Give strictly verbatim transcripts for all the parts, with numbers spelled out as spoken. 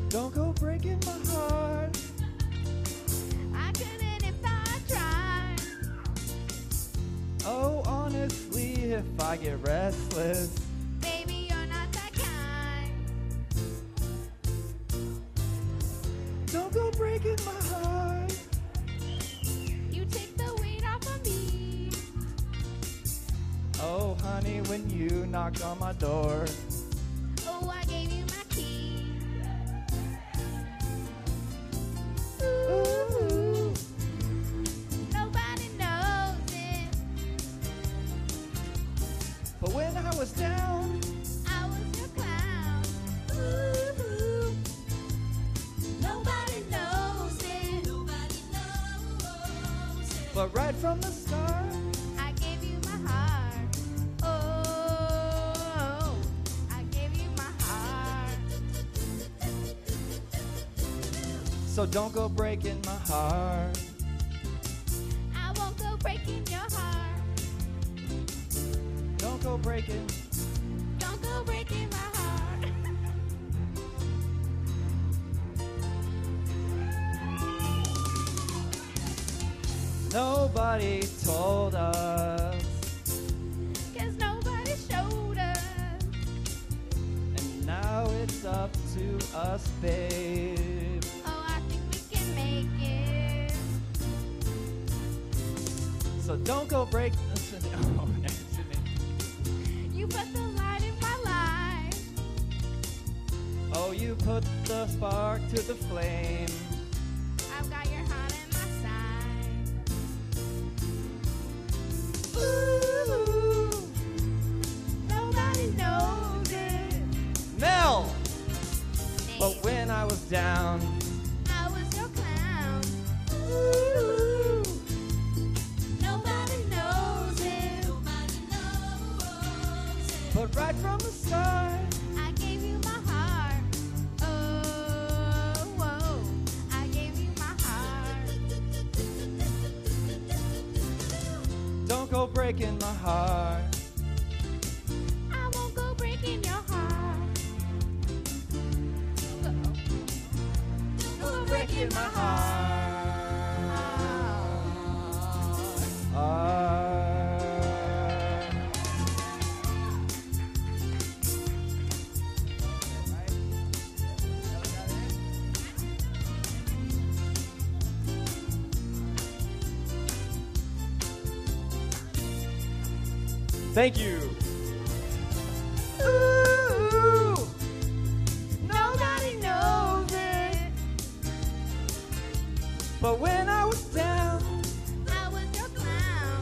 Don't go breaking my heart. I couldn't if I tried. Oh, honestly, if I get restless, Baby, you're not that kind. don't go breaking my heart. You take the weight off of me. Oh, honey, when you knocked on my door, Oh, I gave you my key. ooh, Nobody knows it. but when I was down, I was your clown. Ooh, nobody knows it. Nobody knows it. but right from the start, I gave you my heart. Oh, I gave you my heart. so don't go breaking my heart. I won't go breaking your heart. Don't go breaking. Don't go breaking my heart. Nobody told us, Cause nobody showed us. and now it's up to us, babe. Oh, I think we can make it. So don't go break. Oh, Anthony. You put the light in my life. Oh, you put the spark to the flame. I've got your heart in my side. Ooh, Nobody knows it. Mel. But Nate, when I was down, I was your clown. Ooh, nobody knows it. Nobody knows it. but right from the start, I gave you my heart. Oh, whoa, I gave you my heart. don't go breaking my heart. I won't go breaking your heart. Don't go breaking my heart. Uh, Thank you. Ooh, Nobody knows it. but when I was down, I was your clown.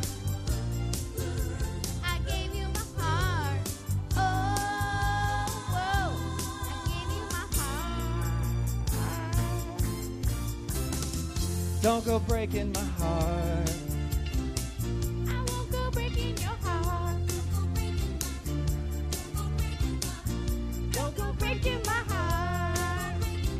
I gave you my heart. Oh, whoa, I gave you my heart. don't go breaking my heart. I won't go breaking your heart. Don't go breaking my heart.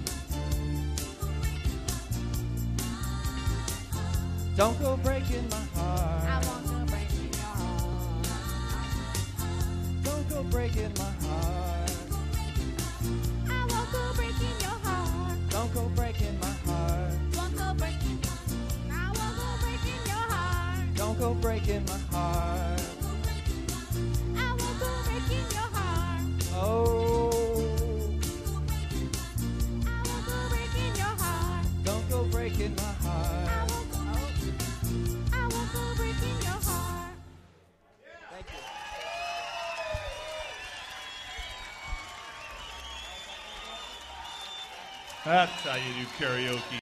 Don't go breaking my I heart. won't go breaking your heart. Don't go breaking my heart. I won't go breaking your heart. Don't go breaking my heart. Won't go breaking. I won't go breaking your heart. Don't go breaking my heart. I won't go breaking your heart. Oh, I won't go breaking your heart. don't go breaking my I heart. won't go. I won't go breaking your heart. Thank you. That's how you do karaoke.